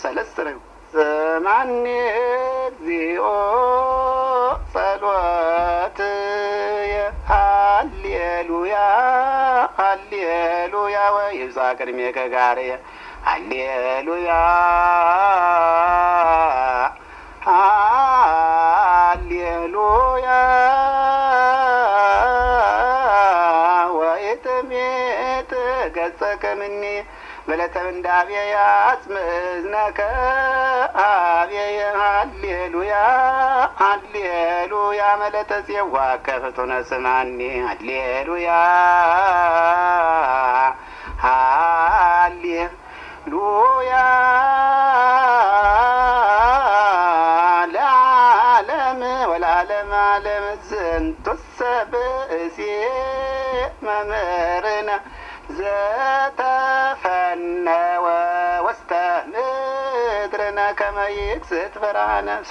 ሰለስረው ዘማኔ እግዚኦ ጸሎት ሃሌሉያ ሃሌሉያ ወይብዛ ቅድሜከ ጋርየ ሃሌሉያ ሃሌሉያ ወይትሜት ገጸከ ምኒ በለተንዳብየ ያጽምዝነከ አብየ ሃሌሉያ ሃሌሉያ መለተጽዋ ከፍቱነ ስማኒ ሃሌሉያ ሃሌሉያ ለዓለም ወለዓለም ዓለም ዝንቱሰ ብእሲ መምህርነ ዘተፈነወ ውስተ ምድርነ ከመ ይክስት ብርሃነ